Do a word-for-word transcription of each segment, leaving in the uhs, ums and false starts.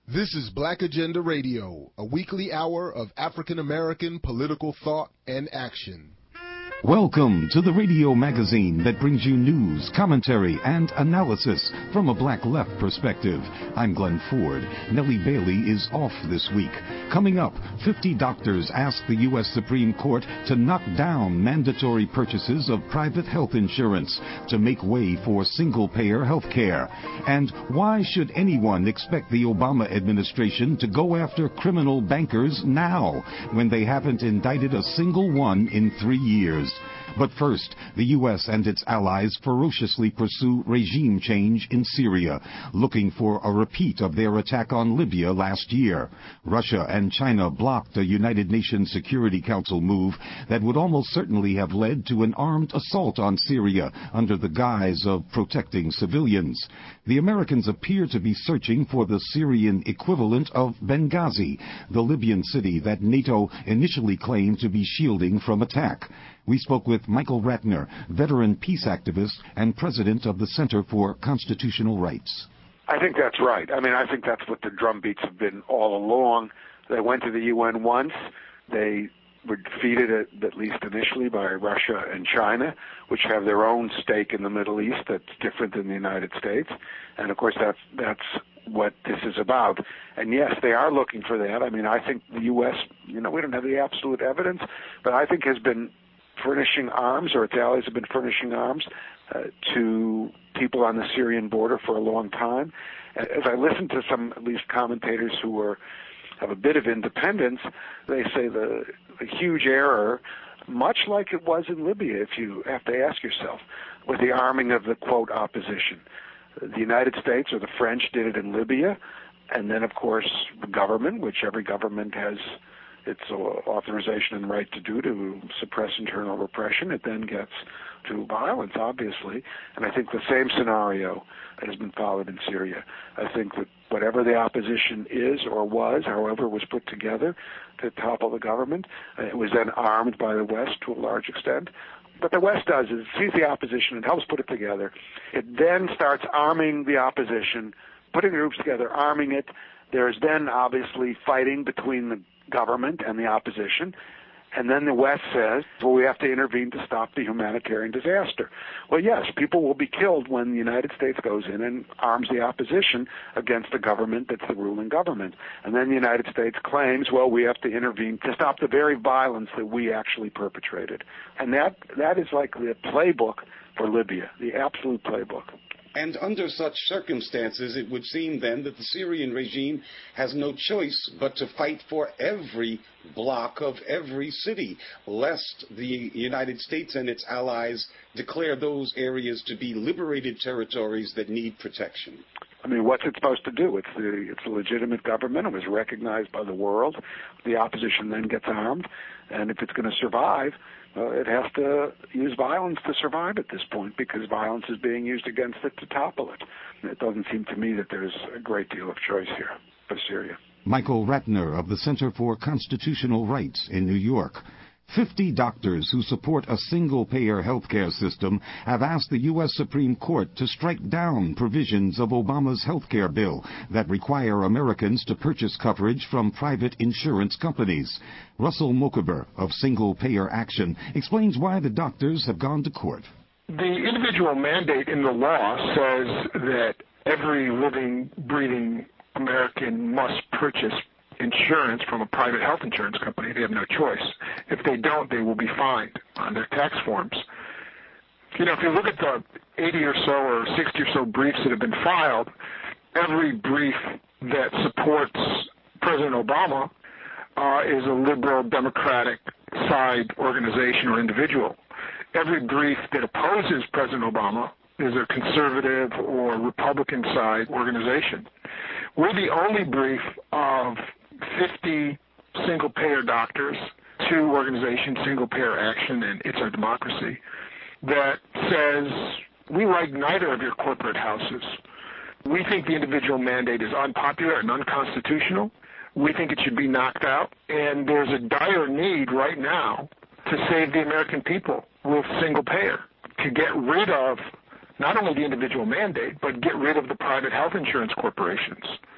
This is Black Agenda Radio, a weekly hour of African American political thought and action. Welcome to the radio magazine that brings you news, commentary, and analysis from a black left perspective. I'm Glenn Ford. Nellie Bailey is off this week. Coming up, fifty doctors ask the U S Supreme Court to knock down mandatory purchases of private health insurance to make way for single-payer health care. And why should anyone expect the Obama administration to go after criminal bankers now, when they haven't indicted a single one in three years? But first, the U S and its allies ferociously pursue regime change in Syria, looking for a repeat of their attack on Libya last year. Russia and China blocked a United Nations Security Council move that would almost certainly have led to an armed assault on Syria under the guise of protecting civilians. The Americans appear to be searching for the Syrian equivalent of Benghazi, the Libyan city that NATO initially claimed to be shielding from attack. We spoke with Michael Ratner, veteran peace activist and president of the Center for Constitutional Rights. I think that's right. I mean, I think that's what the drumbeats have been all along. They went to the U N once. They were defeated, at, at least initially, by Russia and China, which have their own stake in the Middle East that's different than the United States. And, of course, that's that's what this is about. And, yes, they are looking for that. I mean, I think the U S, you know, we don't have the absolute evidence, but I think has been furnishing arms, or its allies have been furnishing arms uh, to people on the Syrian border for a long time. As I listen to some, at least, commentators who are have a bit of independence, they say the, the huge error, much like it was in Libya, if you have to ask yourself, was the arming of the, quote, opposition. The United States or the French did it in Libya, and then, of course, the government, which every government has its authorization and right to do, to suppress internal repression. It then gets to violence, obviously. And I think the same scenario has been followed in Syria. I think that whatever the opposition is or was, however it was put together to topple the government, it was then armed by the West to a large extent. What the West does is it sees the opposition and helps put it together. It then starts arming the opposition, putting the groups together, arming it. There's then obviously fighting between the government and the opposition, and then the West says, well, we have to intervene to stop the humanitarian disaster. Well, yes, people will be killed when the United States goes in and arms the opposition against the government that's the ruling government. And then the United States claims, well, we have to intervene to stop the very violence that we actually perpetrated. And that that is like the playbook for Libya, the absolute playbook. And under such circumstances, it would seem then that the Syrian regime has no choice but to fight for every block of every city, lest the United States and its allies declare those areas to be liberated territories that need protection. I mean, what's it supposed to do? It's the it's a legitimate government. It was recognized by the world. The opposition then gets armed, and if it's going to survive, uh, it has to use violence to survive at this point, because violence is being used against it to topple it. And it doesn't seem to me that there's a great deal of choice here for Syria. Michael Ratner of the Center for Constitutional Rights in New York. Fifty doctors who support a single-payer healthcare system have asked the U S Supreme Court to strike down provisions of Obama's healthcare bill that require Americans to purchase coverage from private insurance companies. Russell Mokaber of Single Payer Action explains why the doctors have gone to court. The individual mandate in the law says that every living, breathing American must purchase insurance from a private health insurance company. They have no choice. If they don't, they will be fined on their tax forms. You know, if you look at the eighty or so or sixty or so briefs that have been filed, every brief that supports President Obama uh, is a liberal Democratic side organization or individual. Every brief that opposes President Obama is a conservative or Republican side organization. We're the only brief of fifty single-payer doctors, two organizations, Single Payer Action and It's Our Democracy, that says we like neither of your corporate houses. We think the individual mandate is unpopular and unconstitutional. We think it should be knocked out, and there's a dire need right now to save the American people with single payer, to get rid of not only the individual mandate, but get rid of the private health insurance corporations.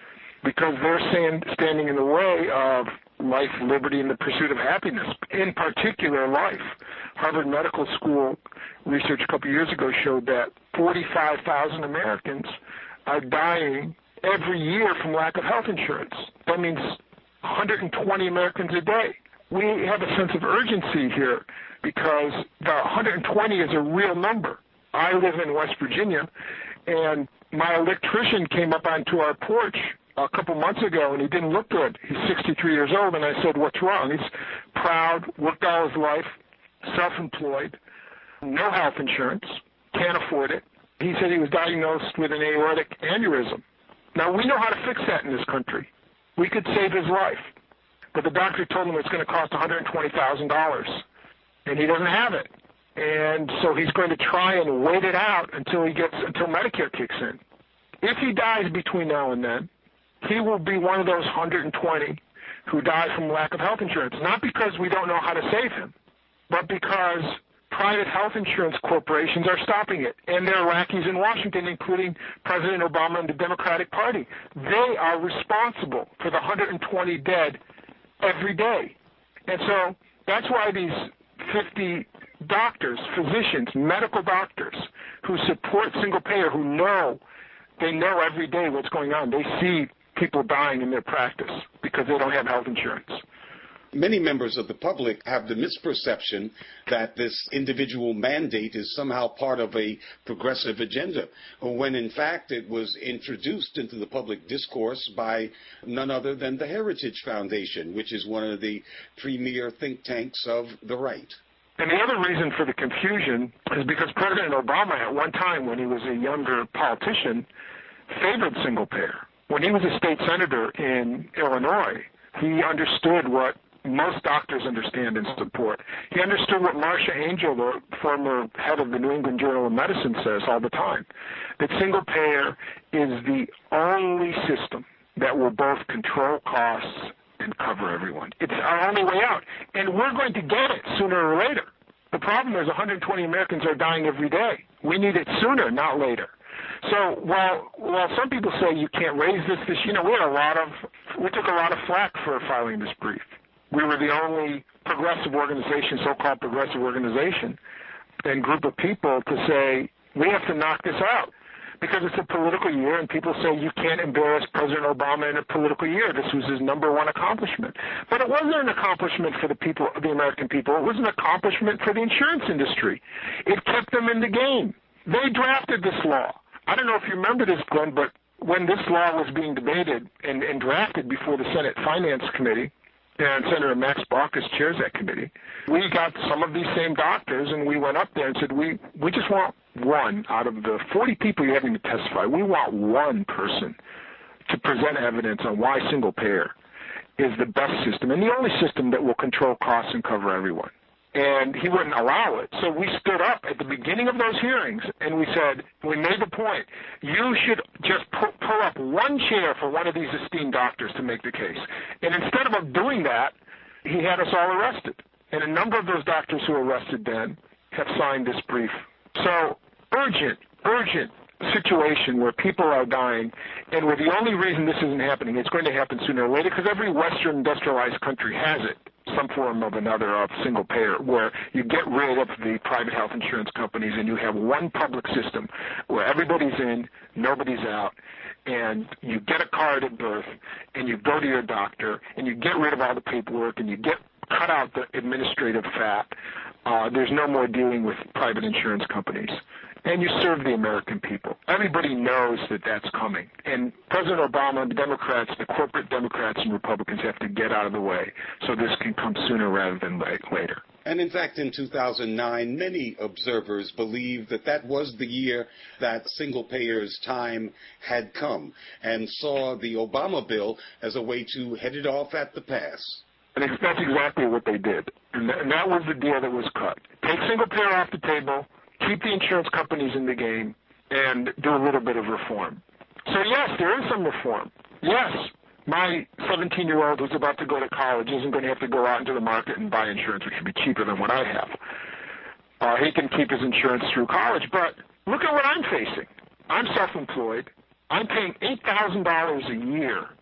because they're stand, standing in the way of life, liberty, and the pursuit of happiness, in particular life. Harvard Medical School research a couple years ago showed that forty-five thousand Americans are dying every year from lack of health insurance. That means one hundred twenty Americans a day. We have a sense of urgency here because the one hundred twenty is a real number. I live in West Virginia, and my electrician came up onto our porch a couple months ago, and he didn't look good. He's sixty-three years old, and I said, "What's wrong?" He's proud, worked all his life, self-employed, no health insurance, can't afford it. He said he was diagnosed with an aortic aneurysm. Now, we know how to fix that in this country. We could save his life. But the doctor told him it's going to cost one hundred twenty thousand dollars, and he doesn't have it. And so he's going to try and wait it out until he gets until Medicare kicks in. If he dies between now and then, he will be one of those one hundred twenty who die from lack of health insurance, not because we don't know how to save him, but because private health insurance corporations are stopping it, and they're lackeys in Washington, including President Obama and the Democratic Party. They are responsible for the one hundred twenty dead every day. And so that's why these fifty doctors, physicians, medical doctors who support single payer, who know, they know every day what's going on. They see people dying in their practice because they don't have health insurance. Many members of the public have the misperception that this individual mandate is somehow part of a progressive agenda, when in fact it was introduced into the public discourse by none other than the Heritage Foundation, which is one of the premier think tanks of the right. And the other reason for the confusion is because President Obama, at one time when he was a younger politician, favored single payer. When he was a state senator in Illinois, he understood what most doctors understand and support. He understood what Marcia Angel, the former head of the New England Journal of Medicine, says all the time, that single payer is the only system that will both control costs and cover everyone. It's our only way out, and we're going to get it sooner or later. The problem is one hundred twenty Americans are dying every day. We need it sooner, not later. So while while some people say you can't raise this, this, you know, we had a lot of, we took a lot of flack for filing this brief. We were the only progressive organization, so-called progressive organization, and group of people to say we have to knock this out because it's a political year, and people say you can't embarrass President Obama in a political year. This was his number one accomplishment. But it wasn't an accomplishment for the people, the American people. It was an accomplishment for the insurance industry. It kept them in the game. They drafted this law. I don't know if you remember this, Glenn, but when this law was being debated and, and drafted before the Senate Finance Committee, and Senator Max Baucus chairs that committee, we got some of these same doctors, and we went up there and said, we, we just want one out of the forty people you having to testify. We want one person to present evidence on why single payer is the best system and the only system that will control costs and cover everyone. And he wouldn't allow it. So we stood up at the beginning of those hearings, and we said, we made the point, you should just pull, pull up one chair for one of these esteemed doctors to make the case. And instead of doing that, he had us all arrested. And a number of those doctors who were arrested then have signed this brief. So urgent, urgent situation where people are dying, and where the only reason this isn't happening, it's going to happen sooner or later, because every Western industrialized country has it, some form of another of single payer, where you get rid of the private health insurance companies and you have one public system where everybody's in, nobody's out, and you get a card at birth, and you go to your doctor, and you get rid of all the paperwork, and you get cut out the administrative fat. Uh, there's no more dealing with private insurance companies. And you serve the American people. Everybody knows that that's coming. And President Obama, the Democrats, the corporate Democrats and Republicans have to get out of the way so this can come sooner rather than later. And in fact, in two thousand nine, many observers believed that that was the year that single payers' time had come, and saw the Obama bill as a way to head it off at the pass. And that's exactly what they did. And that was the deal that was cut. Take single payer off the table, keep the insurance companies in the game, and do a little bit of reform. So yes, there is some reform. Yes, my seventeen-year-old who's about to go to college isn't going to have to go out into the market and buy insurance, which would be cheaper than what I have. Uh, he can keep his insurance through college, but look at what I'm facing. I'm self-employed. I'm paying eight thousand dollars a year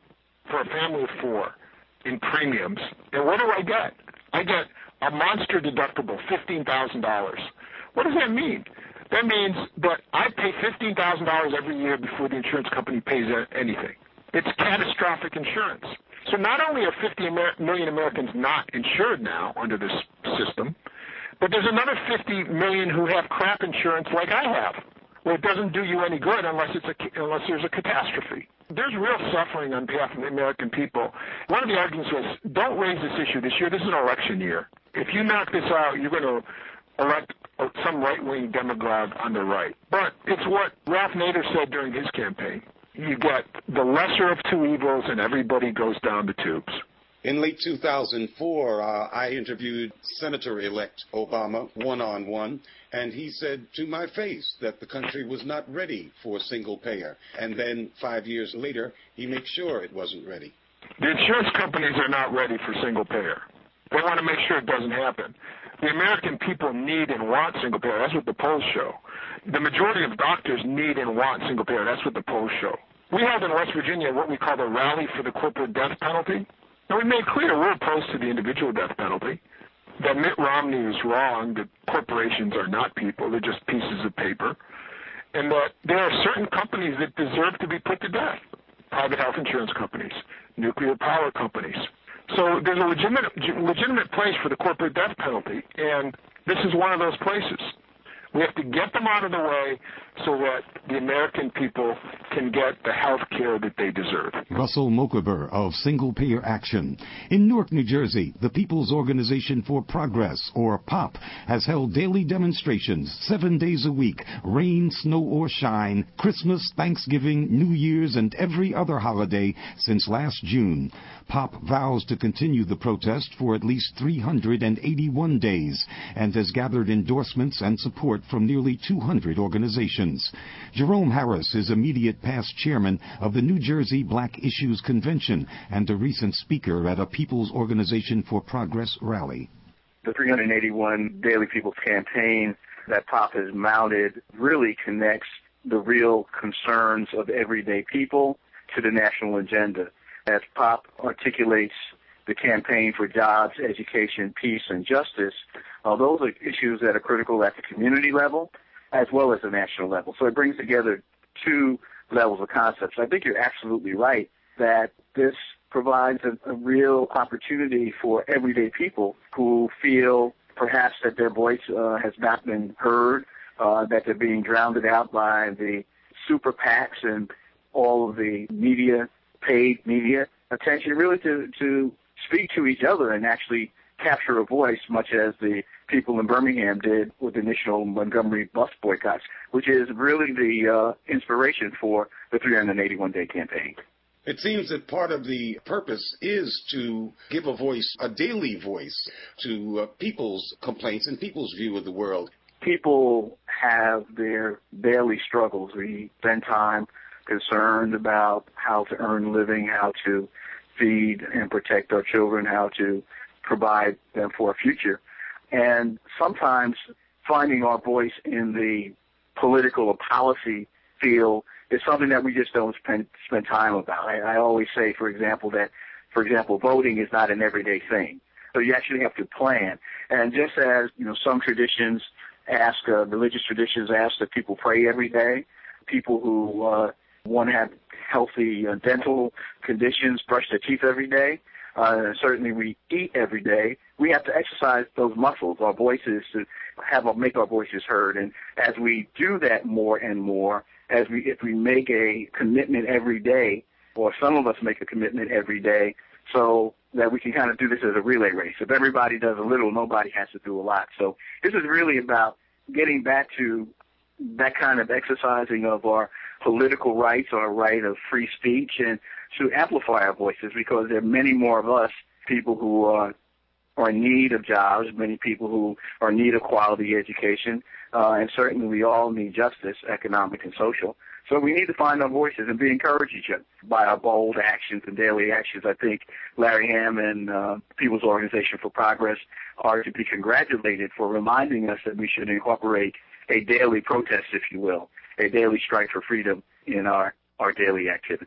for a family of four in premiums. And what do I get? I get a monster deductible, fifteen thousand dollars. What does that mean? That means that I pay fifteen thousand dollars every year before the insurance company pays anything. It's catastrophic insurance. So not only are fifty million Americans not insured now under this system, but there's another fifty million who have crap insurance like I have. Well, it doesn't do you any good unless it's a, unless there's a catastrophe. There's real suffering on behalf of the American people. One of the arguments was, don't raise this issue this year. This is an election year. If you knock this out, you're going to elect some right-wing demagogue on the right. But it's what Ralph Nader said during his campaign. You get the lesser of two evils, and everybody goes down the tubes. In late two thousand four, uh, I interviewed Senator-elect Obama one-on-one, and he said to my face that the country was not ready for single-payer. And then five years later, he made sure it wasn't ready. The insurance companies are not ready for single-payer. They want to make sure it doesn't happen. The American people need and want single-payer. That's what the polls show. The majority of doctors need and want single-payer. That's what the polls show. We held in West Virginia what we call the Rally for the Corporate Death Penalty. And we made clear we're opposed to the individual death penalty, that Mitt Romney is wrong, that corporations are not people, they're just pieces of paper, and that there are certain companies that deserve to be put to death, private health insurance companies, nuclear power companies. So there's a legitimate, legitimate place for the corporate death penalty, and this is one of those places. We have to get them out of the way so that the American people can get the health care that they deserve. Russell Mokaber of Single Payer Action. In Newark, New Jersey, the People's Organization for Progress, or POP, has held daily demonstrations seven days a week, rain, snow, or shine, Christmas, Thanksgiving, New Year's, and every other holiday since last June. POP vows to continue the protest for at least three hundred eighty-one days and has gathered endorsements and support from nearly two hundred organizations. Jerome Harris is immediate past chairman of the New Jersey Black Issues Convention and a recent speaker at a People's Organization for Progress rally. The three hundred eighty-one Daily People's Campaign that POP has mounted really connects the real concerns of everyday people to the national agenda. As POP articulates the campaign for jobs, education, peace, and justice, uh, those are issues that are critical at the community level as well as the national level. So it brings together two levels of concepts. I think you're absolutely right that this provides a, a real opportunity for everyday people who feel perhaps that their voice uh, has not been heard, uh, that they're being drowned out by the super PACs and all of the media, paid media attention, really to, to speak to each other and actually capture a voice, much as the people in Birmingham did with the initial Montgomery bus boycotts, which is really the uh, inspiration for the three hundred eighty-one day campaign. It seems that part of the purpose is to give a voice, a daily voice, to uh, people's complaints and people's view of the world. People have their daily struggles. We spend time concerned about how to earn a living, how to feed and protect our children, how to provide them for a future. And sometimes finding our voice in the political or policy field is something that we just don't spend spend time about. I, I always say, for example, that, for example, voting is not an everyday thing. So you actually have to plan. And just as, you know, some traditions ask, uh, religious traditions ask that people pray every day, people who uh, want to have healthy uh, dental conditions, brush their teeth every day, uh, certainly we eat every day. We have to exercise those muscles, our voices, to have make our voices heard. And as we do that more and more, as we if we make a commitment every day, or some of us make a commitment every day, so that we can kind of do this as a relay race. If everybody does a little, nobody has to do a lot. So this is really about getting back to that kind of exercising of our political rights, our right of free speech, and to amplify our voices, because there are many more of us, people who are, are in need of jobs, many people who are in need of quality education, uh, and certainly we all need justice, economic and social. So we need to find our voices and be encouraged each other by our bold actions and daily actions. I think Larry Hamm and uh, People's Organization for Progress are to be congratulated for reminding us that we should incorporate a daily protest, if you will, a daily strike for freedom in our, our daily activities.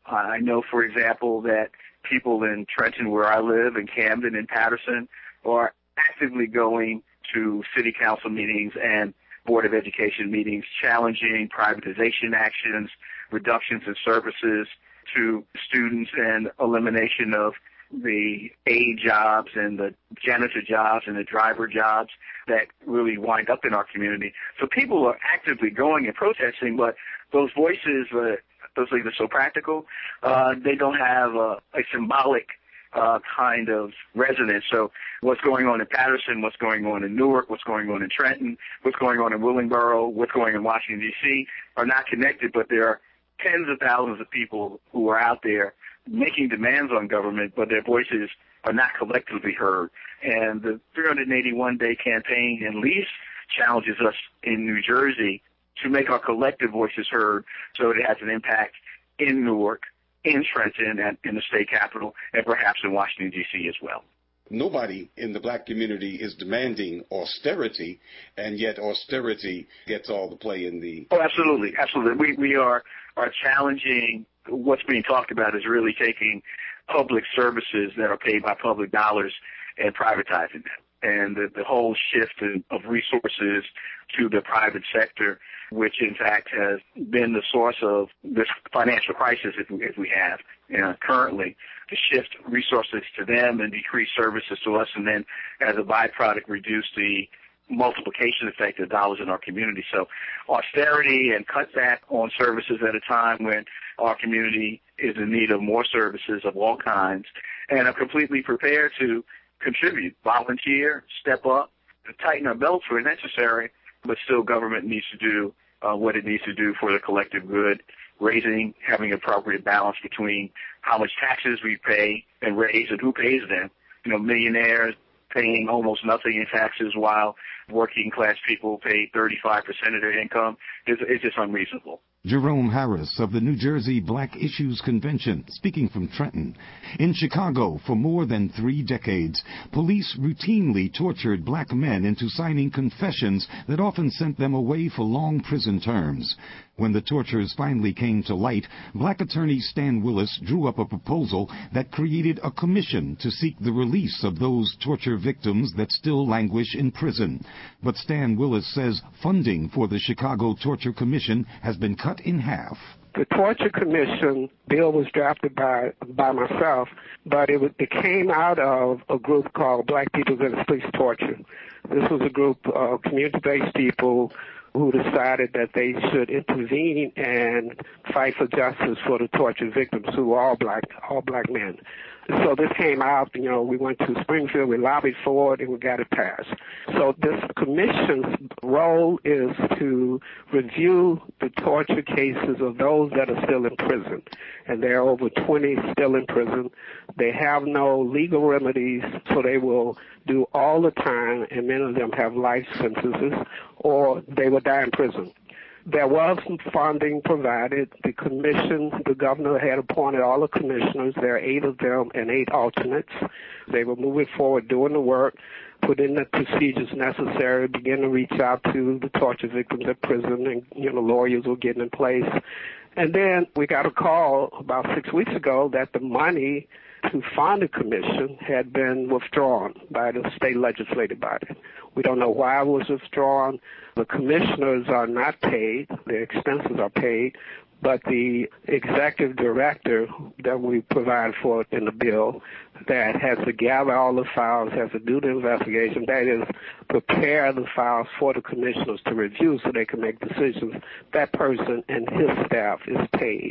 I know, for example, that people in Trenton, where I live, in Camden and Patterson, are actively going to city council meetings and Board of Education meetings challenging privatization actions, reductions in services to students, and elimination of the aide jobs and the janitor jobs and the driver jobs that really wind up in our community. So people are actively going and protesting, but those voices, uh, those things are so practical, uh, they don't have a, a symbolic uh, kind of resonance. So what's going on in Patterson, what's going on in Newark, what's going on in Trenton, what's going on in Willingboro, what's going on in Washington, D C are not connected, but there are tens of thousands of people who are out there making demands on government, but their voices are not collectively heard. And the three hundred eighty-one day campaign at least challenges us in New Jersey to make our collective voices heard so it has an impact in Newark, in Trenton, and in the state capitol, and perhaps in Washington, D C as well. Nobody in the black community is demanding austerity, and yet austerity gets all the play in the... Oh, absolutely, absolutely. We, we are, are challenging what's being talked about is really taking public services that are paid by public dollars and privatizing them. And the, the whole shift in, of resources to the private sector, which in fact has been the source of this financial crisis if we, if we have you know, currently, to shift resources to them and decrease services to us, and then as a byproduct reduce the multiplication effect of dollars in our community. So austerity and cutback on services at a time when our community is in need of more services of all kinds, and are completely prepared to contribute, volunteer, step up, tighten our belts where necessary, but still government needs to do uh, what it needs to do for the collective good, raising, having appropriate balance between how much taxes we pay and raise and who pays them. You know, millionaires paying almost nothing in taxes while working class people pay thirty-five percent of their income is, is just unreasonable. Jerome Harris of the New Jersey Black Issues Convention, speaking from Trenton. In Chicago, for more than three decades, police routinely tortured black men into signing confessions that often sent them away for long prison terms. When the tortures finally came to light, black attorney Stan Willis drew up a proposal that created a commission to seek the release of those torture victims that still languish in prison. But Stan Willis says funding for the Chicago Torture Commission has been cut in half. The Torture Commission bill was drafted by by myself, but it, was, it came out of a group called Black People Against Police Torture. This was a group of community-based people who decided that they should intervene and fight for justice for the torture victims, who were all black, all black men. So this came out, you know, we went to Springfield, we lobbied for it, and we got it passed. So this commission's role is to review the torture cases of those that are still in prison. And there are over twenty still in prison. They have no legal remedies, so they will do all the time, and many of them have life sentences, or they will die in prison. There was some funding provided. The commission, the governor had appointed all the commissioners. There are eight of them and eight alternates. They were moving forward, doing the work, put in the procedures necessary, begin to reach out to the torture victims at prison, and, you know, lawyers were getting in place. And then we got a call about six weeks ago that the money to fund the commission had been withdrawn by the state legislative body. We don't know why it was withdrawn. The commissioners are not paid. Their expenses are paid. But the executive director that we provide for in the bill that has to gather all the files, has to do the investigation, that is, prepare the files for the commissioners to review so they can make decisions, that person and his staff is paid.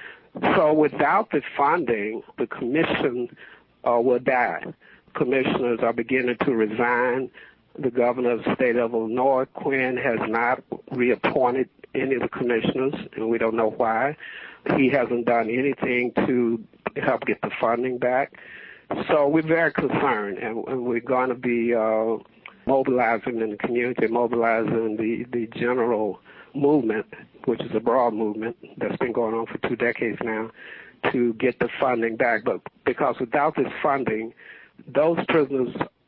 So without the funding, the commission uh, will die. Commissioners are beginning to resign. The governor of the state of Illinois, Quinn, has not reappointed any of the commissioners, and we don't know why. He hasn't done anything to help get the funding back. So we're very concerned, and, and we're going to be uh, mobilizing in the community, mobilizing the, the general movement, which is a broad movement that's been going on for two decades now, to get the funding back. But because without this funding, those prisoners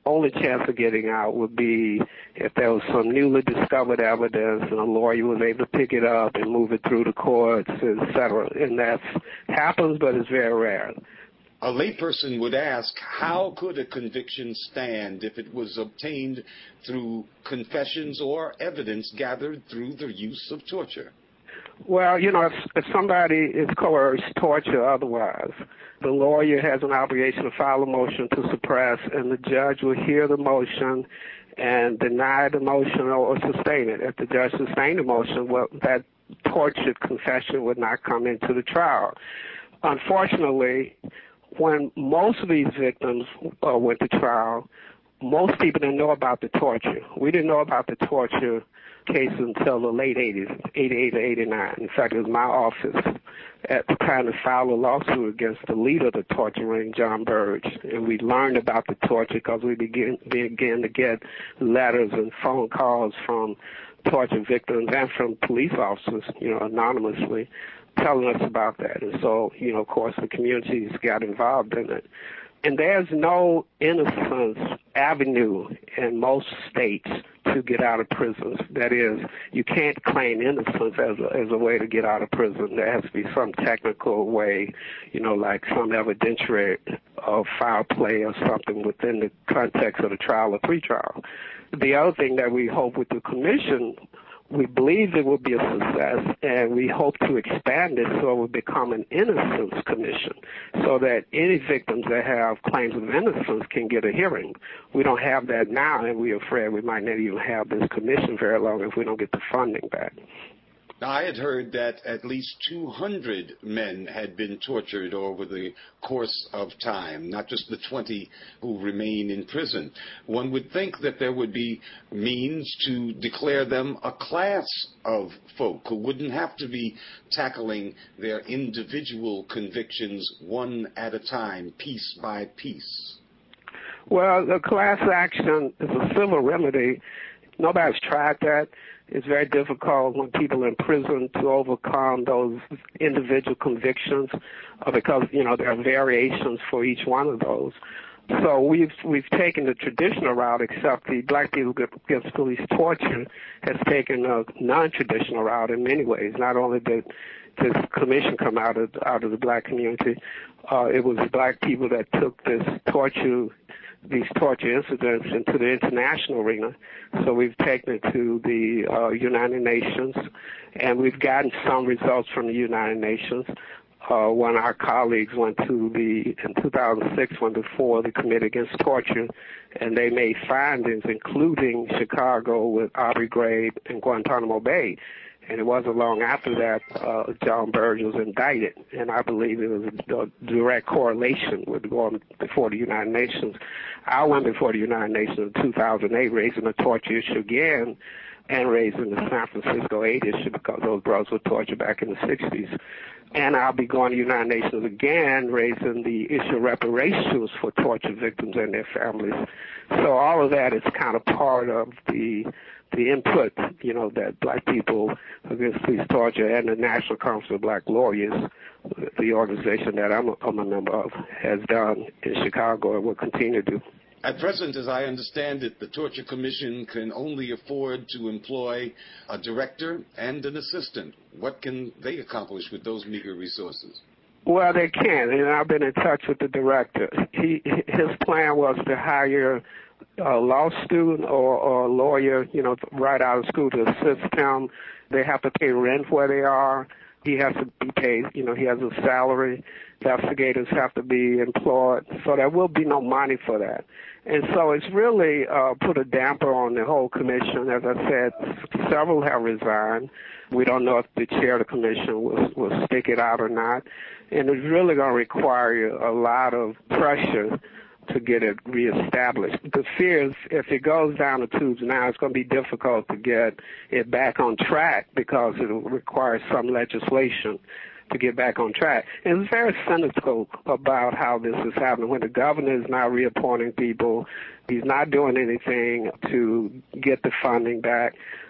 only chance of getting out would be if there was some newly discovered evidence and a lawyer was able to pick it up and move it through the courts, et cetera. And that happens, but it's very rare. A layperson would ask, how could a conviction stand if it was obtained through confessions or evidence gathered through the use of torture? Well, you know, if, if somebody is coerced, torture, otherwise, the lawyer has an obligation to file a motion to suppress, and the judge will hear the motion and deny the motion or, or sustain it. If the judge sustained the motion, well, that tortured confession would not come into the trial. Unfortunately, when most of these victims uh, went to trial, most people didn't know about the torture. We didn't know about the torture case until the late eighties, eighty-eight or eighty-nine. In fact, it was my office at the time to file a lawsuit against the leader of the torture ring, John Burge. And we learned about the torture because we began, began to get letters and phone calls from torture victims and from police officers, you know, anonymously, telling us about that. And so, you know, of course, the communities got involved in it. And there's no innocence avenue in most states to get out of prisons. That is, you can't claim innocence as a, as a way to get out of prison. There has to be some technical way, you know, like some evidentiary of foul play or something within the context of the trial or pre-trial. The other thing that we hope with the commission, we believe it will be a success, and we hope to expand it so it will become an innocence commission so that any victims that have claims of innocence can get a hearing. We don't have that now, and we're afraid we might not even have this commission very long if we don't get the funding back. Now, I had heard that at least two hundred men had been tortured over the course of time, not just the twenty who remain in prison. One would think that there would be means to declare them a class of folk who wouldn't have to be tackling their individual convictions one at a time, piece by piece. Well, the class action is a civil remedy. Nobody's tried that. It's very difficult when people are in prison to overcome those individual convictions uh, because, you know, there are variations for each one of those. So we've we've taken the traditional route, except the Black People Against Police Torture has taken a non-traditional route in many ways. Not only did this commission come out of out of the black community, uh, it was the black people that took this torture these torture incidents into the international arena. So we've taken it to the uh, United Nations, and we've gotten some results from the United Nations. Uh, one of our colleagues went to the, in two thousand six, went before the Committee Against Torture, and they made findings, including Chicago with Abu Ghraib and Guantanamo Bay. And it wasn't long after that uh, John Burge was indicted, and I believe it was a direct correlation with going before the United Nations. I went before the United Nations in two thousand eight, raising the torture issue again, and raising the San Francisco eight issue because those brothers were tortured back in the sixties. And I'll be going to the United Nations again, raising the issue of reparations for torture victims and their families. So all of that is kind of part of the the input, you know, that Black People Against Police Torture and the National Council of Black Lawyers, the organization that I'm a, I'm a member of, has done in Chicago and will continue to do. At present, as I understand it, the Torture Commission can only afford to employ a director and an assistant. What can they accomplish with those meager resources? Well, they can, and I've been in touch with the director. He, his plan was to hire a law student or, or a lawyer, you know, right out of school to assist him. They have to pay rent where they are. He has to be paid, you know, he has a salary. Investigators have to be employed. So there will be no money for that. And so it's really uh, put a damper on the whole commission. As I said, several have resigned. We don't know if the chair of the commission will, will stick it out or not. And it's really going to require a lot of pressure to get it reestablished. The fear is if it goes down the tubes now, it's going to be difficult to get it back on track because it will require some legislation to get back on track. And it's very cynical about how this is happening. When the governor is now reappointing people, he's not doing anything to get the funding back.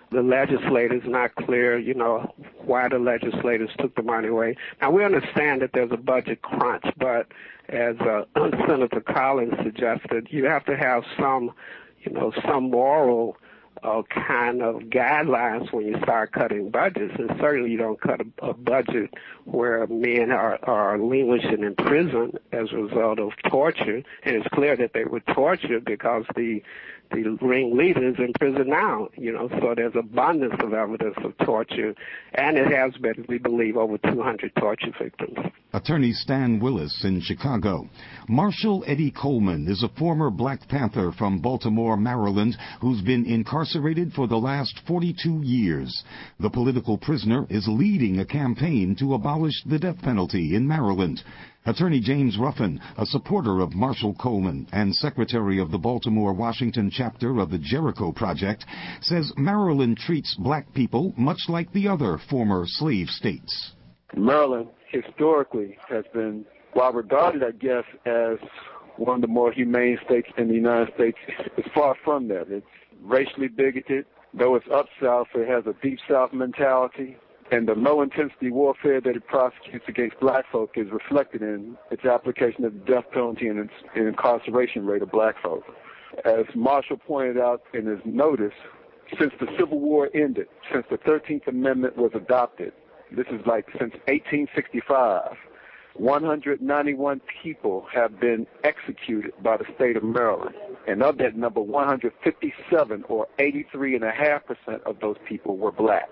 the legislators, not clear, you know, why the legislators took the money away. Now, we understand that there's a budget crunch, but as uh, Senator Collins suggested, you have to have some, you know, some moral uh, kind of guidelines when you start cutting budgets. And certainly you don't cut a, a budget where men are, are languishing in prison as a result of torture. And it's clear that they were tortured because the the ringleader is in prison now, you know, so there's abundance of evidence of torture, and it has been, we believe, over two hundred torture victims. Attorney Stan Willis in Chicago. Marshall Eddie Coleman is a former Black Panther from Baltimore, Maryland, who's been incarcerated for the last forty-two years. The political prisoner is leading a campaign to abolish the death penalty in Maryland. Attorney James Ruffin, a supporter of Marshall Coleman and secretary of the Baltimore-Washington chapter of the Jericho Project, says Maryland treats black people much like the other former slave states. Maryland historically has been, while regarded, I guess, as one of the more humane states in the United States, it's far from that. It's racially bigoted. Though it's up south, it has a deep south mentality. And the low-intensity warfare that it prosecutes against black folk is reflected in its application of the death penalty and its and incarceration rate of black folk. As Marshall pointed out in his notice, since the Civil War ended, since the thirteenth Amendment was adopted, this is like since eighteen sixty-five, one hundred ninety-one people have been executed by the state of Maryland. And of that number, one hundred fifty-seven, or eighty-three point five percent of those people were black.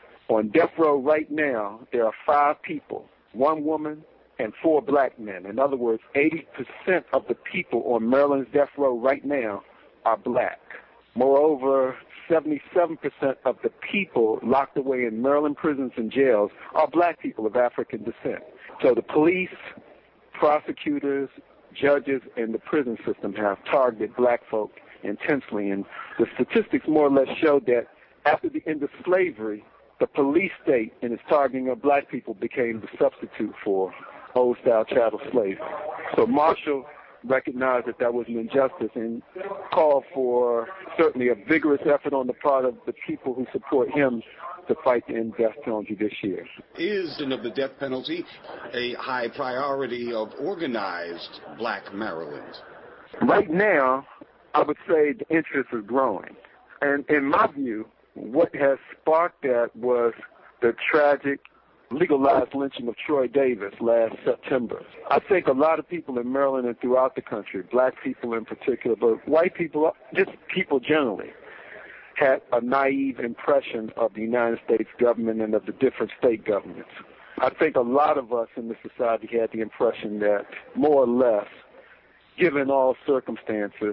On death row right now, there are five people, one woman and four black men. In other words, eighty percent of the people on Maryland's death row right now are black. Moreover, seventy-seven percent of the people locked away in Maryland prisons and jails are black people of African descent. So the police, prosecutors, judges, and the prison system have targeted black folk intensely. And the statistics more or less show that after the end of slavery, the police state and its targeting of black people became the substitute for old-style chattel slavery. So Marshall recognized that that was an injustice and called for certainly a vigorous effort on the part of the people who support him to fight the end death penalty this year. Is of the death penalty a high priority of organized black Maryland? Right now, I would say the interest is growing. And in my view, what has sparked that was the tragic legalized lynching of Troy Davis last September. I think a lot of people in Maryland and throughout the country, black people in particular, but white people, just people generally, had a naive impression of the United States government and of the different state governments. I think a lot of us in the society had the impression that, more or less, given all circumstances,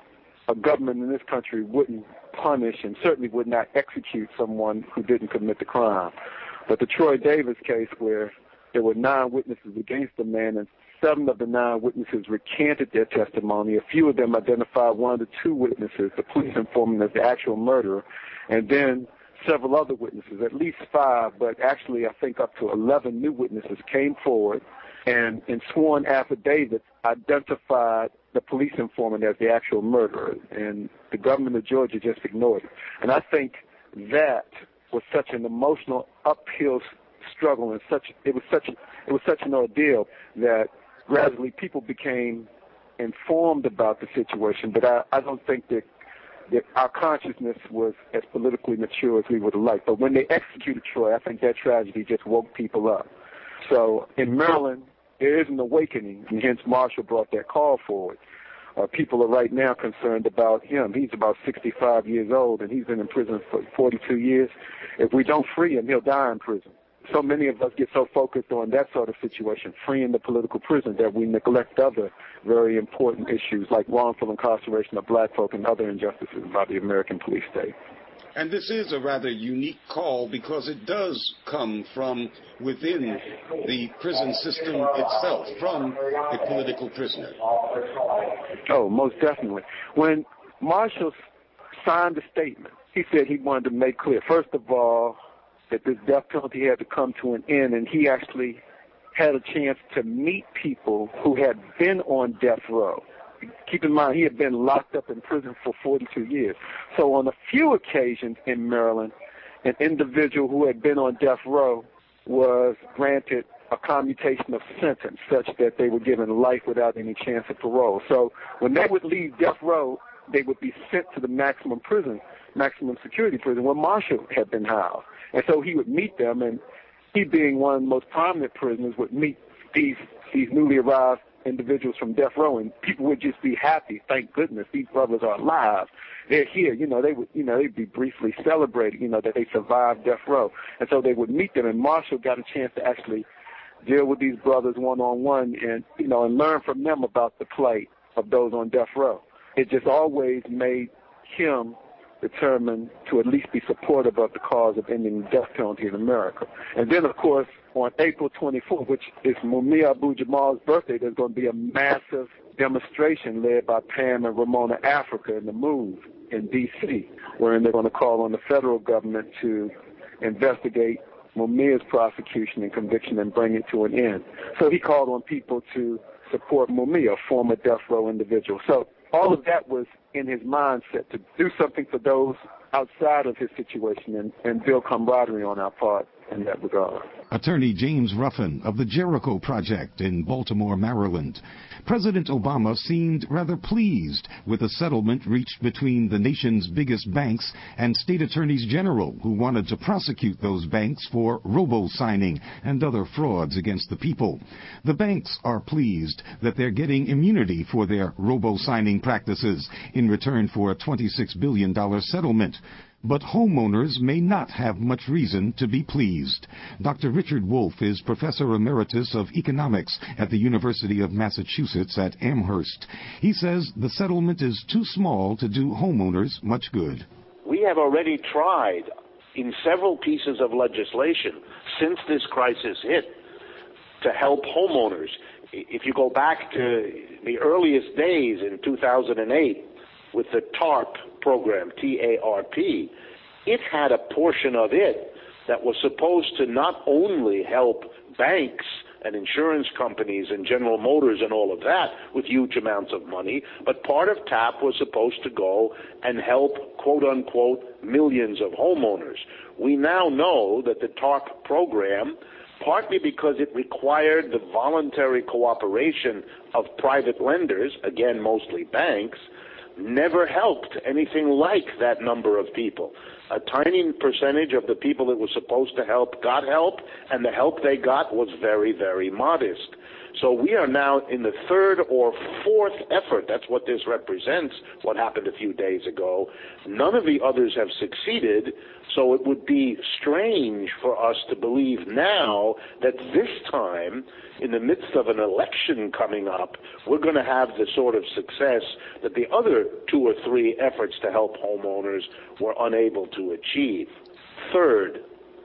a government in this country wouldn't punish and certainly would not execute someone who didn't commit the crime. But the Troy Davis case, where there were nine witnesses against the man and seven of the nine witnesses recanted their testimony, a few of them identified one of the two witnesses, the police informant, as the actual murderer, and then several other witnesses, at least five, but actually I think up to eleven new witnesses came forward and in sworn affidavits identified the police informant as the actual murderer, and the government of Georgia just ignored it. And I think that was such an emotional uphill struggle, and such it was such it was such an ordeal that gradually people became informed about the situation. But I, I don't think that, that our consciousness was as politically mature as we would have liked. But when they executed Troy, I think that tragedy just woke people up. So in Maryland, there is an awakening, and hence Marshall brought that call forward. Uh, people are right now concerned about him. He's about sixty-five years old, and he's been in prison for forty-two years. If we don't free him, he'll die in prison. So many of us get so focused on that sort of situation, freeing the political prisoner, that we neglect other very important issues like wrongful incarceration of black folk and other injustices by the American police state. And this is a rather unique call because it does come from within the prison system itself, from a political prisoner. Oh, most definitely. When Marshall signed the statement, he said he wanted to make clear, first of all, that this death penalty had to come to an end, and he actually had a chance to meet people who had been on death row. Keep in mind, he had been locked up in prison for forty-two years. So on a few occasions in Maryland, an individual who had been on death row was granted a commutation of sentence such that they were given life without any chance of parole. So when they would leave death row, they would be sent to the maximum prison, maximum security prison, where Marshall had been housed. And so he would meet them, and he, being one of the most prominent prisoners, would meet these these newly arrived individuals from death row, and people would just be happy. Thank goodness these brothers are alive. They're here. You know, they would, you know, they'd be briefly celebrated, you know, that they survived death row. And so they would meet them, and Marshall got a chance to actually deal with these brothers one-on-one and, you know, and learn from them about the plight of those on death row. It just always made him determined to at least be supportive of the cause of ending the death penalty in America. And then, of course, on April twenty-fourth, which is Mumia Abu-Jamal's birthday, there's going to be a massive demonstration led by Pam and Ramona Africa in the Move in D C, wherein they're going to call on the federal government to investigate Mumia's prosecution and conviction and bring it to an end. So he called on people to support Mumia, a former death row individual. So all of that was in his mindset, to do something for those outside of his situation and, and build camaraderie on our part in that regard. Attorney James Ruffin of the Jericho Project in Baltimore, Maryland. President Obama seemed rather pleased with the settlement reached between the nation's biggest banks and state attorneys general who wanted to prosecute those banks for robo-signing and other frauds against the people. The banks are pleased that they're getting immunity for their robo-signing practices in return for a twenty-six billion dollars settlement. But homeowners may not have much reason to be pleased. Doctor Richard Wolff is Professor Emeritus of Economics at the University of Massachusetts at Amherst. He says the settlement is too small to do homeowners much good. We have already tried in several pieces of legislation since this crisis hit to help homeowners. If you go back to the earliest days in two thousand eight with the TARP program, T A R P, it had a portion of it that was supposed to not only help banks and insurance companies and General Motors and all of that with huge amounts of money, but part of TAP was supposed to go and help, quote-unquote, millions of homeowners. We now know that the TARP program, partly because it required the voluntary cooperation of private lenders, again, mostly banks, never helped anything like that number of people. A tiny percentage of the people it was supposed to help got help, and the help they got was very, very modest. So we are now in the third or fourth effort. That's what this represents, what happened a few days ago. None of the others have succeeded, so it would be strange for us to believe now that this time, in the midst of an election coming up, we're going to have the sort of success that the other two or three efforts to help homeowners were unable to achieve. Third,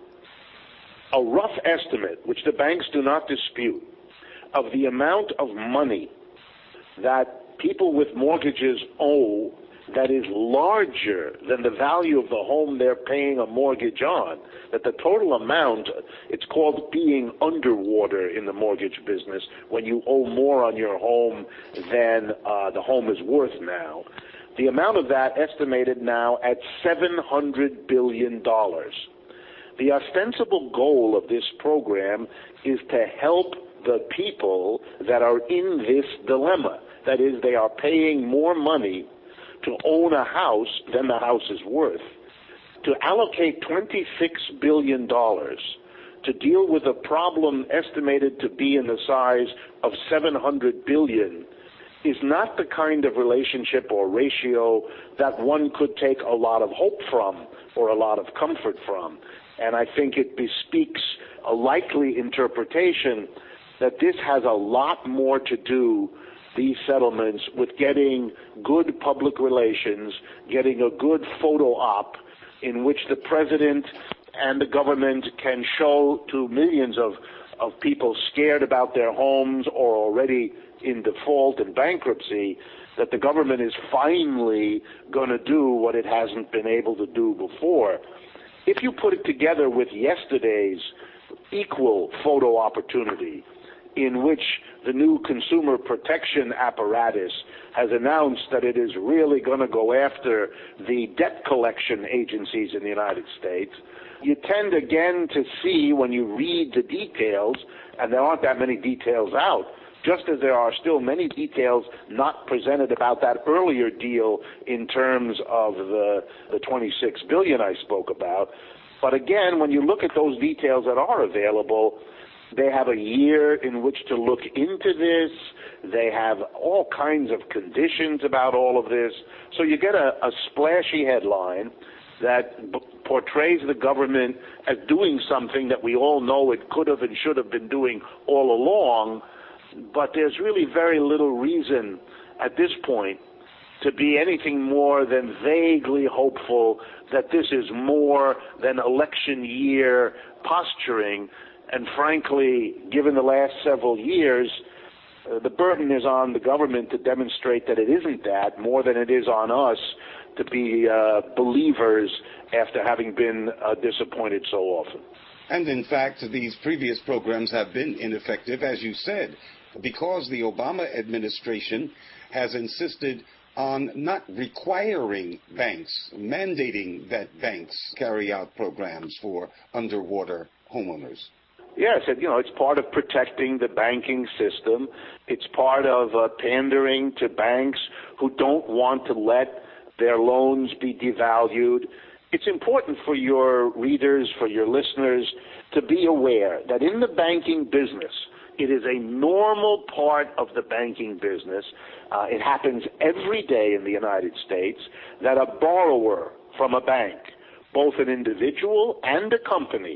a rough estimate, which the banks do not dispute, of the amount of money that people with mortgages owe that is larger than the value of the home they're paying a mortgage on, that the total amount, it's called being underwater in the mortgage business, when you owe more on your home than uh, the home is worth now. The amount of that estimated now at seven hundred billion dollars. The ostensible goal of this program is to help the people that are in this dilemma. That is, they are paying more money to own a house than the house is worth. To allocate twenty-six billion dollars to deal with a problem estimated to be in the size of seven hundred billion dollars is not the kind of relationship or ratio that one could take a lot of hope from or a lot of comfort from. And I think it bespeaks a likely interpretation that this has a lot more to do, these settlements, with getting good public relations, getting a good photo op in which the president and the government can show to millions of, of people scared about their homes or already in default and bankruptcy that the government is finally going to do what it hasn't been able to do before. If you put it together with yesterday's equal photo opportunity, in which the new consumer protection apparatus has announced that it is really going to go after the debt collection agencies in the United States, you tend again to see when you read the details, and there aren't that many details out, just as there are still many details not presented about that earlier deal in terms of the, the twenty-six billion dollars I spoke about. But again, when you look at those details that are available, they have a year in which to look into this. They have all kinds of conditions about all of this. So you get a, a splashy headline that b- portrays the government as doing something that we all know it could have and should have been doing all along, but there's really very little reason at this point to be anything more than vaguely hopeful that this is more than election year posturing. And frankly, given the last several years, uh, the burden is on the government to demonstrate that it isn't that, more than it is on us to be uh, believers after having been uh, disappointed so often. And in fact, these previous programs have been ineffective, as you said, because the Obama administration has insisted on not requiring banks, mandating that banks carry out programs for underwater homeowners. Yes, you know, it's part of protecting the banking system. It's part of uh, pandering to banks who don't want to let their loans be devalued. It's important for your readers, for your listeners, to be aware that in the banking business, it is a normal part of the banking business. Uh, it happens every day in the United States that a borrower from a bank, both an individual and a company,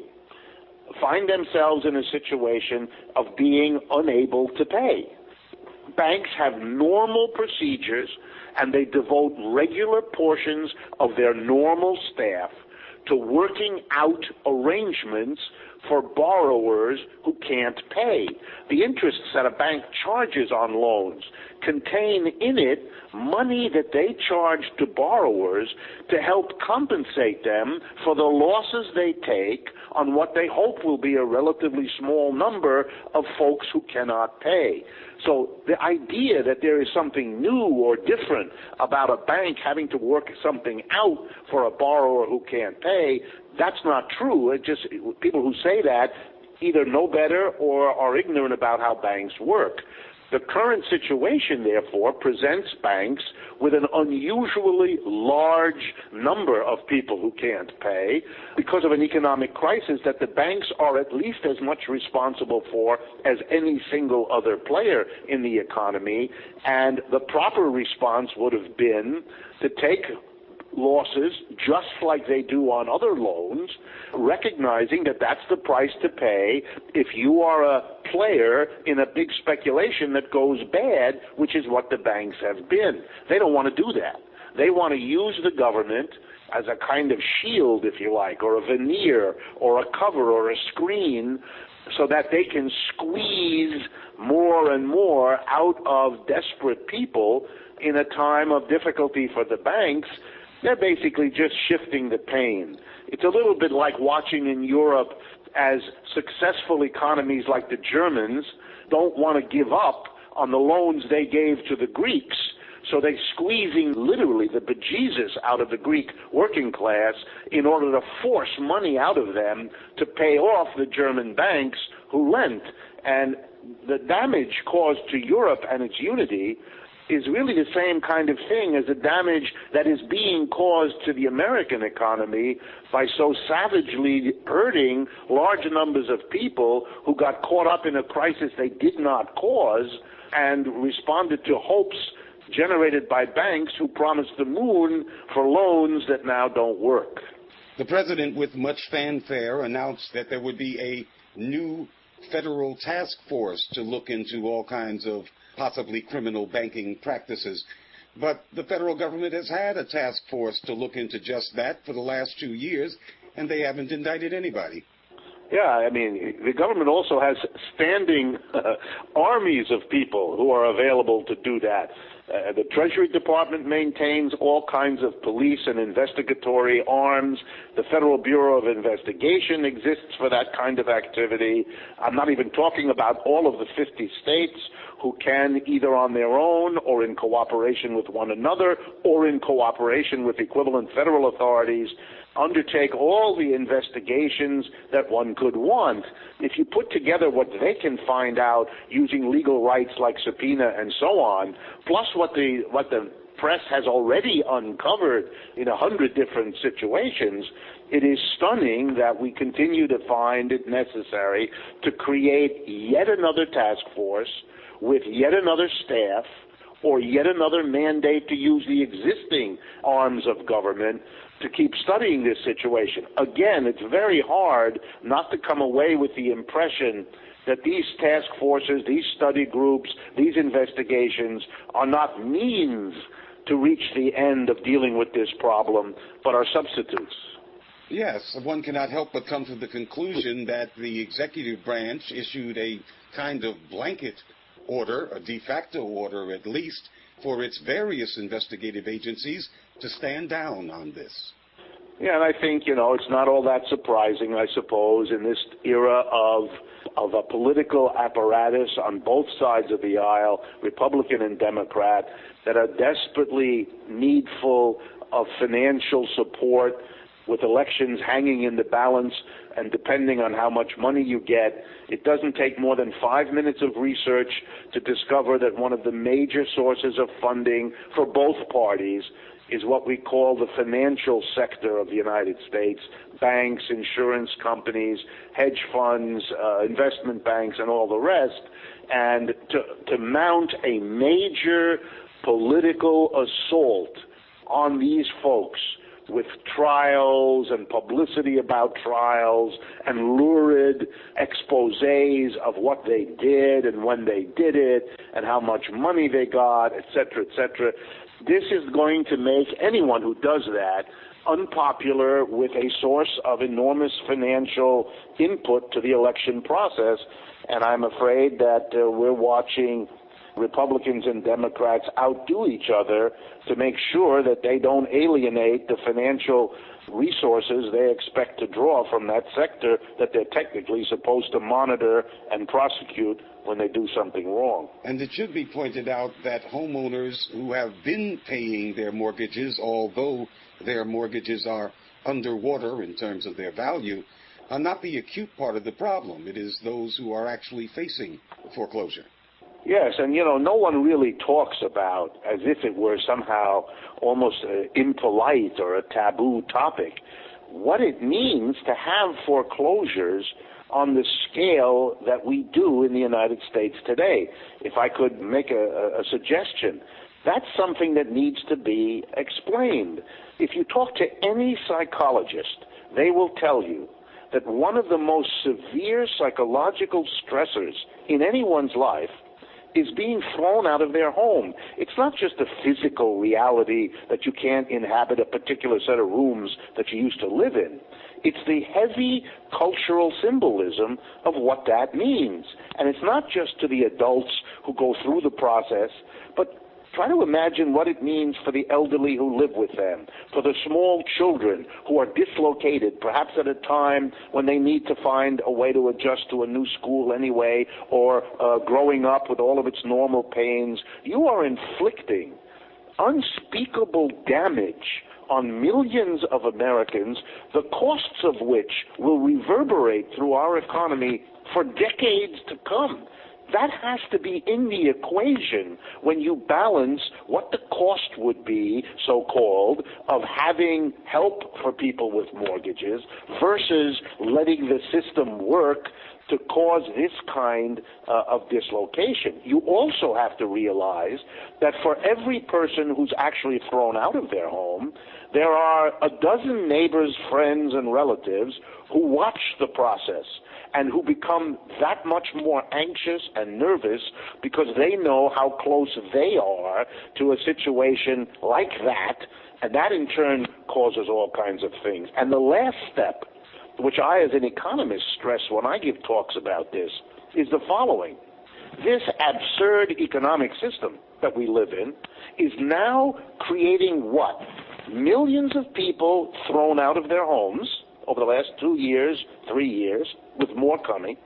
find themselves in a situation of being unable to pay. Banks have normal procedures, and they devote regular portions of their normal staff to working out arrangements for borrowers who can't pay. The interests that a bank charges on loans contain in it money that they charge to borrowers to help compensate them for the losses they take on what they hope will be a relatively small number of folks who cannot pay. So the idea that there is something new or different about a bank having to work something out for a borrower who can't pay, that's not true. It just people who say that either know better or are ignorant about how banks work. The current situation, therefore, presents banks with an unusually large number of people who can't pay because of an economic crisis that the banks are at least as much responsible for as any single other player in the economy. And the proper response would have been to take losses just like they do on other loans, recognizing that that's the price to pay if you are a player in a big speculation that goes bad, which is what the banks have been. They don't want to do that. They want to use the government as a kind of shield, if you like, or a veneer, or a cover, or a screen, so that they can squeeze more and more out of desperate people in a time of difficulty for the banks. They're basically just shifting the pain. It's a little bit like watching in Europe as successful economies like the Germans don't want to give up on the loans they gave to the Greeks. So they're squeezing literally the bejesus out of the Greek working class in order to force money out of them to pay off the German banks who lent. And the damage caused to Europe and its unity is really the same kind of thing as the damage that is being caused to the American economy by so savagely hurting large numbers of people who got caught up in a crisis they did not cause and responded to hopes generated by banks who promised the moon for loans that now don't work. The president, with much fanfare, announced that there would be a new federal task force to look into all kinds of possibly criminal banking practices. But the federal government has had a task force to look into just that for the last two years, and they haven't indicted anybody. Yeah, I mean, the government also has standing uh, armies of people who are available to do that. Uh, the Treasury Department maintains all kinds of police and investigatory arms. The Federal Bureau of Investigation exists for that kind of activity. I'm not even talking about all of the fifty states who can, either on their own or in cooperation with one another or in cooperation with equivalent federal authorities, undertake all the investigations that one could want. If you put together what they can find out using legal rights like subpoena and so on, plus what the what the press has already uncovered in a hundred different situations, it is stunning that we continue to find it necessary to create yet another task force with yet another staff or yet another mandate to use the existing arms of government to keep studying this situation. Again, it's very hard not to come away with the impression that these task forces, these study groups, these investigations are not means to reach the end of dealing with this problem, but are substitutes. Yes, one cannot help but come to the conclusion that the executive branch issued a kind of blanket order, a de facto order at least, for its various investigative agencies to stand down on this. Yeah, and I think, you know, it's not all that surprising, I suppose, in this era of of a political apparatus on both sides of the aisle, Republican and Democrat, that are desperately needful of financial support, with elections hanging in the balance, and depending on how much money you get, it doesn't take more than five minutes of research to discover that one of the major sources of funding for both parties is what we call the financial sector of the United States: banks, insurance companies, hedge funds, uh, investment banks, and all the rest. And to, to mount a major political assault on these folks with trials and publicity about trials and lurid exposés of what they did and when they did it and how much money they got, et cetera, et cetera. This is going to make anyone who does that unpopular with a source of enormous financial input to the election process. And I'm afraid that uh, we're watching Republicans and Democrats outdo each other to make sure that they don't alienate the financial resources they expect to draw from that sector that they're technically supposed to monitor and prosecute when they do something wrong. And it should be pointed out that homeowners who have been paying their mortgages, although their mortgages are underwater in terms of their value, are not the acute part of the problem. It is those who are actually facing foreclosure. Yes, and, you know, no one really talks about, as if it were somehow almost uh, impolite or a taboo topic, what it means to have foreclosures on the scale that we do in the United States today. If I could make a, a suggestion, that's something that needs to be explained. If you talk to any psychologist, they will tell you that one of the most severe psychological stressors in anyone's life is being thrown out of their home. It's not just a physical reality that you can't inhabit a particular set of rooms that you used to live in. It's the heavy cultural symbolism of what that means. And it's not just to the adults who go through the process, but try to imagine what it means for the elderly who live with them, for the small children who are dislocated, perhaps at a time when they need to find a way to adjust to a new school anyway, or uh, growing up with all of its normal pains. You are inflicting unspeakable damage on millions of Americans, the costs of which will reverberate through our economy for decades to come. That has to be in the equation when you balance what the cost would be, so-called, of having help for people with mortgages versus letting the system work to cause this kind uh, of dislocation. You also have to realize that for every person who's actually thrown out of their home, there are a dozen neighbors, friends, and relatives who watch the process and who become that much more anxious and nervous because they know how close they are to a situation like that, and that in turn causes all kinds of things. And the last step, which I as an economist stress when I give talks about this, is the following. This absurd economic system that we live in is now creating what? Millions of people thrown out of their homes over the last two years, three years, with more coming.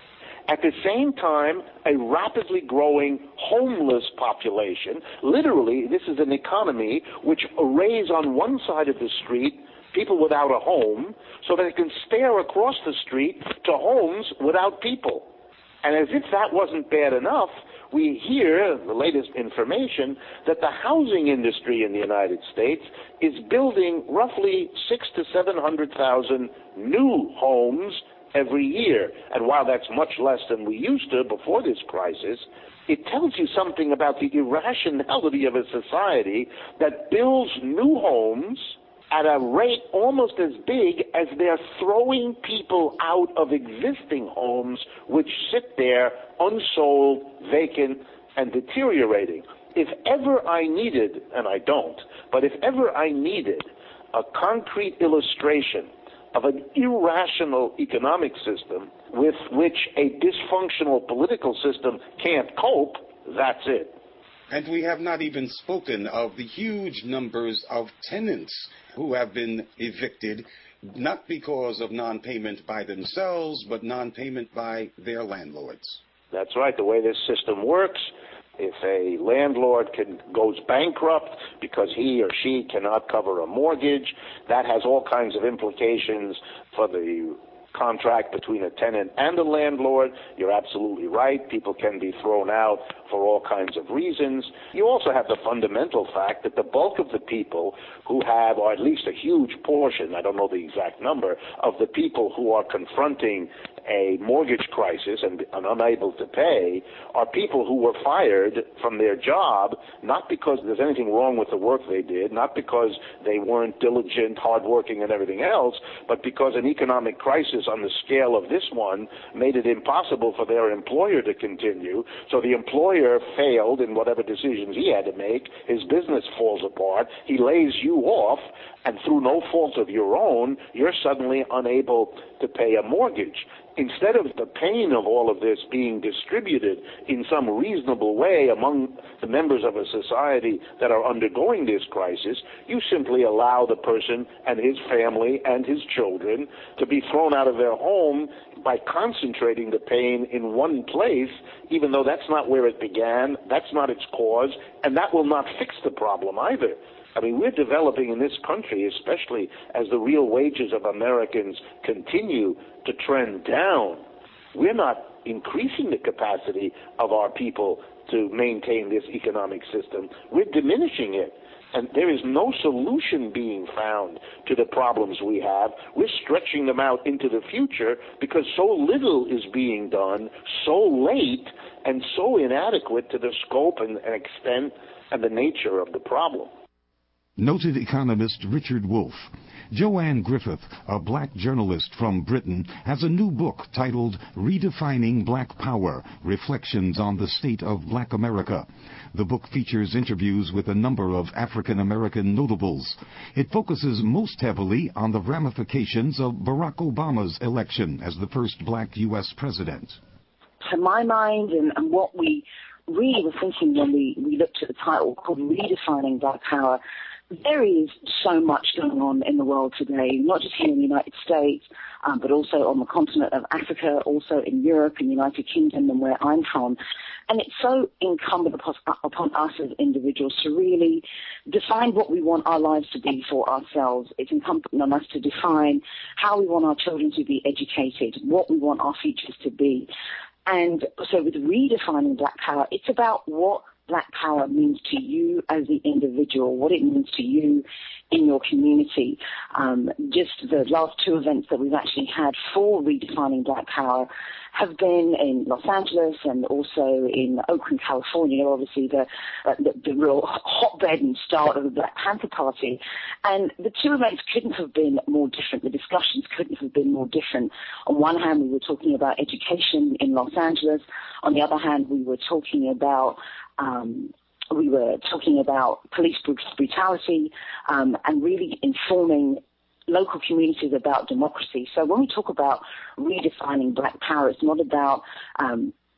At the same time, a rapidly growing homeless population. Literally, this is an economy which arrays on one side of the street people without a home so that it can stare across the street to homes without people. And as if that wasn't bad enough, we hear, the latest information, that the housing industry in the United States is building roughly six to seven hundred thousand new homes every year. And while that's much less than we used to before this crisis, it tells you something about the irrationality of a society that builds new homes at a rate almost as big as they're throwing people out of existing homes which sit there unsold, vacant, and deteriorating. If ever I needed, and I don't, but if ever I needed a concrete illustration of an irrational economic system with which a dysfunctional political system can't cope, that's it. And we have not even spoken of the huge numbers of tenants who have been evicted, not because of non-payment by themselves, but non-payment by their landlords. That's right. The way this system works, if a landlord can, goes bankrupt because he or she cannot cover a mortgage, that has all kinds of implications for the contract between a tenant and a landlord. You're absolutely right. People can be thrown out for all kinds of reasons. You also have the fundamental fact that the bulk of the people who have, or at least a huge portion, I don't know the exact number, of the people who are confronting a mortgage crisis and, and unable to pay are people who were fired from their job, not because there's anything wrong with the work they did, not because they weren't diligent, hardworking, and everything else, but because an economic crisis on the scale of this one made it impossible for their employer to continue. So the employer failed in whatever decisions he had to make. His business falls apart. He lays you off, and through no fault of your own, you're suddenly unable to pay a mortgage. Instead of the pain of all of this being distributed in some reasonable way among the members of a society that are undergoing this crisis, you simply allow the person and his family and his children to be thrown out of their home by concentrating the pain in one place, even though that's not where it began, that's not its cause, and that will not fix the problem either. I mean, we're developing in this country, especially as the real wages of Americans continue to trend down, we're not increasing the capacity of our people to maintain this economic system. We're diminishing it. And there is no solution being found to the problems we have. We're stretching them out into the future because so little is being done, so late, and so inadequate to the scope and, and extent and the nature of the problem. Noted economist Richard Wolff. Joanne Griffith, a black journalist from Britain, has a new book titled Redefining Black Power, Reflections on the State of Black America. The book features interviews with a number of African-American notables. It focuses most heavily on the ramifications of Barack Obama's election as the first black U S president. To my mind, and, and what we really were thinking when we, we looked at the title called Redefining Black Power, there is so much going on in the world today, not just here in the United States, um, but also on the continent of Africa, also in Europe and the United Kingdom and where I'm from. And it's so incumbent upon, upon us as individuals to really define what we want our lives to be for ourselves. It's incumbent on us to define how we want our children to be educated, what we want our futures to be. And so with redefining Black Power, it's about what Black Power means to you as the individual, what it means to you in your community. Um, just the last two events that we've actually had for Redefining Black Power have been in Los Angeles and also in Oakland, California, obviously the, uh, the, the real hotbed and start of the Black Panther Party. And the two events couldn't have been more different. The discussions couldn't have been more different. On one hand, we were talking about education in Los Angeles. On the other hand, we were talking about um, we were talking about police brutality um, and really informing local communities about democracy. So when we talk about redefining Black Power, it's not about um,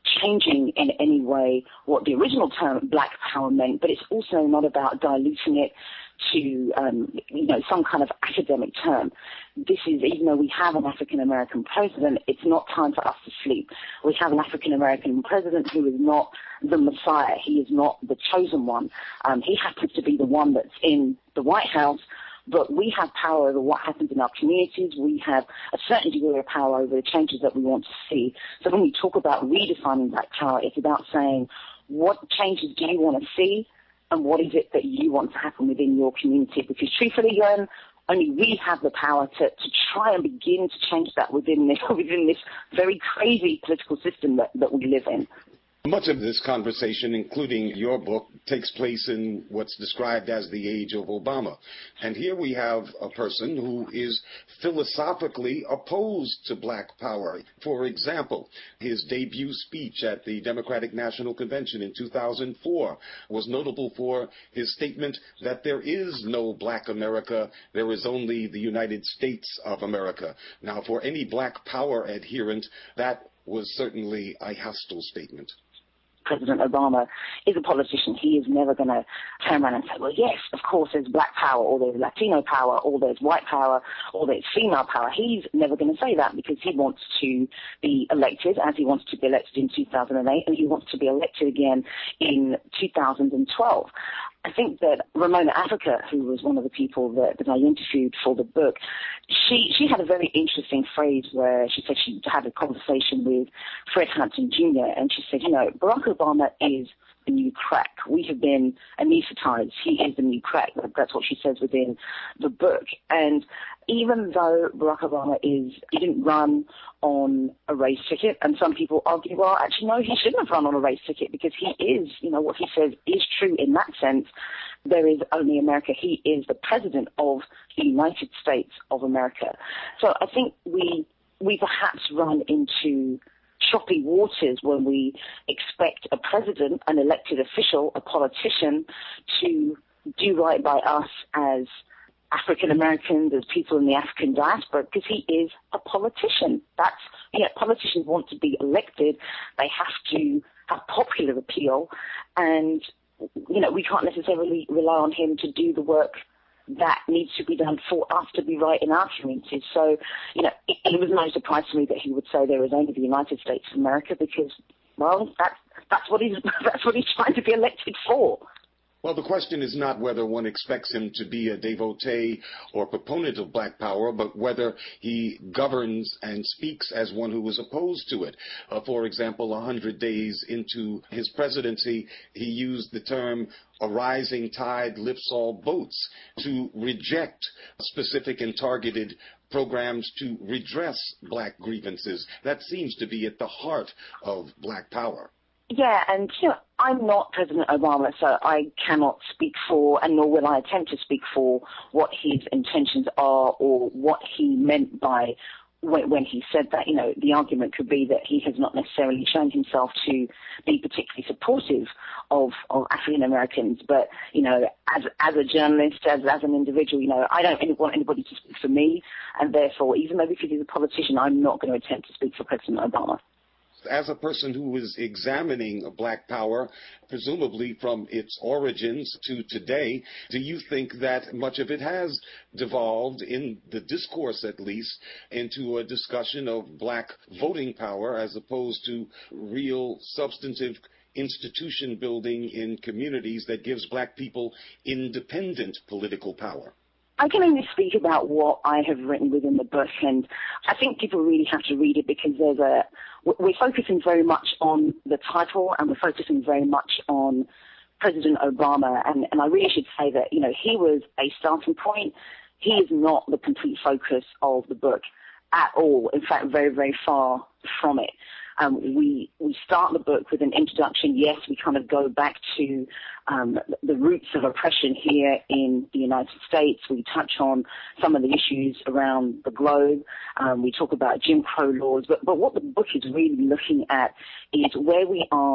changing in any way what the original term black power meant, but it's also not about diluting it to, um, you know, some kind of academic term. This is, even though we have an African-American president, it's not time for us to sleep. We have an African-American president who is not the Messiah. He is not the chosen one. Um, he happens to be the one that's in the White House, but we have power over what happens in our communities. We have a certain degree of power over the changes that we want to see. So when we talk about redefining black power, it's about saying, what changes do you want to see? And what is it that you want to happen within your community? Because truthfully, Glenn, only we have the power to, to try and begin to change that within this, within this very crazy political system that, that we live in. Much of this conversation, including your book, takes place in what's described as the age of Obama. And here we have a person who is philosophically opposed to black power. For example, his debut speech at the Democratic National Convention in two thousand four was notable for his statement that there is no black America, there is only the United States of America. Now, for any black power adherent, that was certainly a hostile statement. President Obama is a politician. He is never going to turn around and say, well, yes, of course, there's black power, or there's Latino power, or there's white power, or there's female power. He's never going to say that because he wants to be elected, as he wants to be elected in two thousand eight, and he wants to be elected again in two thousand twelve. I think that Ramona Africa, who was one of the people that, that I interviewed for the book, she, she had a very interesting phrase where she said she had a conversation with Fred Hampton Junior, and she said, you know, Barack Obama is the new crack. We have been anesthetized. He is the new crack. That's what she says within the book. And even though Barack Obama is, he didn't run on a race ticket, and some people argue, well, actually, no, he shouldn't have run on a race ticket because he is, you know, what he says is true in that sense. There is only America. He is the president of the United States of America. So I think we we perhaps run into choppy waters when we expect a president, an elected official, a politician to do right by us as African Americans, as people in the African diaspora, because he is a politician. That's, you know, politicians want to be elected. They have to have popular appeal, and, you know, we can't necessarily rely on him to do the work that needs to be done for us to be right in our communities. So, you know, it, it was no surprise to me that he would say there is only the United States of America because, well, that's, that's what he's, that's what he's trying to be elected for. Well, the question is not whether one expects him to be a devotee or proponent of black power, but whether he governs and speaks as one who is opposed to it. Uh, for example, a hundred days into his presidency, he used the term "a rising tide lifts all boats" to reject specific and targeted programs to redress black grievances. That seems to be at the heart of black power. Yeah, and, you know, I'm not President Obama, so I cannot speak for, and nor will I attempt to speak for, what his intentions are or what he meant by when, when he said that. You know, the argument could be that he has not necessarily shown himself to be particularly supportive of, of African Americans, but, you know, as as a journalist, as as an individual, you know, I don't want anybody to speak for me, and therefore, even though because he's a politician, I'm not going to attempt to speak for President Obama. As a person who is examining black power, presumably from its origins to today, do you think that much of it has devolved, in the discourse at least, into a discussion of black voting power as opposed to real substantive institution building in communities that gives black people independent political power? I can only speak about what I have written within the book, and I think people really have to read it because there's a, we're focusing very much on the title and we're focusing very much on President Obama, and, and I really should say that, you know, he was a starting point. He is not the complete focus of the book at all. In fact, very, very far from it. Um, we we start the book with an introduction. Yes, we kind of go back to um, the roots of oppression here in the United States. We touch on some of the issues around the globe. Um, we talk about Jim Crow laws. But, but what the book is really looking at is where we are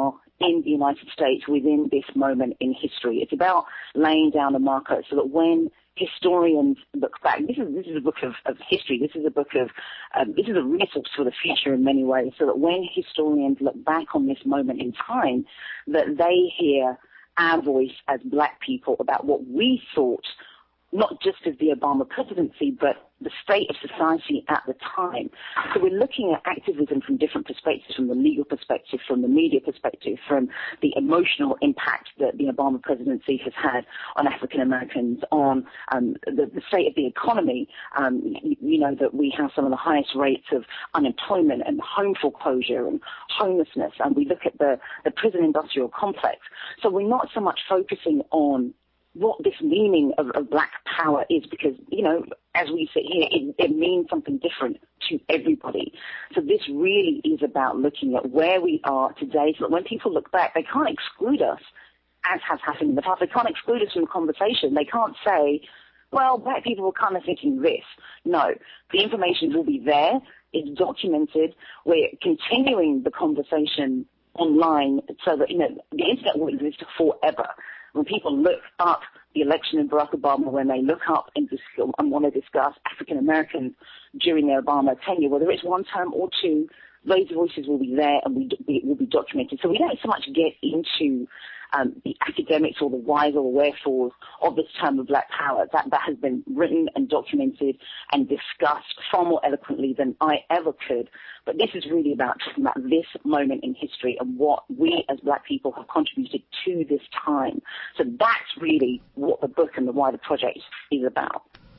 in the United States within this moment in history. It's about laying down a marker so that when historians look back, this is this is a book of, of history, this is a book of, um, this is a resource for the future in many ways, so that when historians look back on this moment in time, that they hear our voice as black people about what we thought, not just of the Obama presidency, but the state of society at the time. So we're looking at activism from different perspectives, from the legal perspective, from the media perspective, from the emotional impact that the Obama presidency has had on African Americans, on um, the, the state of the economy. Um, you, you know that we have some of the highest rates of unemployment and home foreclosure and homelessness, and we look at the, the prison industrial complex. So we're not so much focusing on what this meaning of, of black power is, because, you know, as we sit here, it, it means something different to everybody. So this really is about looking at where we are today, so that when people look back, they can't exclude us, as has happened in the past. They can't exclude us from the conversation. They can't say, well, black people were kind of thinking this. No, the information will be there. It's documented. We're continuing the conversation online so that, you know, the internet will exist forever. When people look up the election of Barack Obama, when they look up and, dis- and want to discuss African Americans during their Obama tenure, whether it's one term or two, those voices will be there and we, we, will be documented. So we don't so much get into um, the academics or the whys or the wherefores of this term of black power. That, that has been written and documented and discussed far more eloquently than I ever could. But this is really about talking about this moment in history and what we as black people have contributed to this time. So that's really what the book and the wider project is about.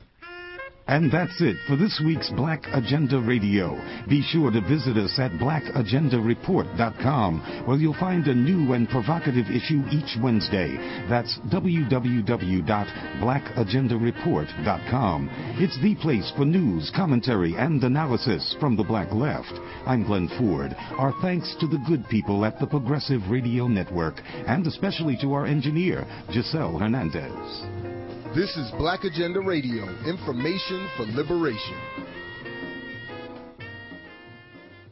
And that's it for this week's Black Agenda Radio. Be sure to visit us at black agenda report dot com, where you'll find a new and provocative issue each Wednesday. That's w w w dot black agenda report dot com. It's the place for news, commentary, and analysis from the Black Left. I'm Glenn Ford. Our thanks to the good people at the Progressive Radio Network, and especially to our engineer, Giselle Hernandez. This is Black Agenda Radio, information for liberation.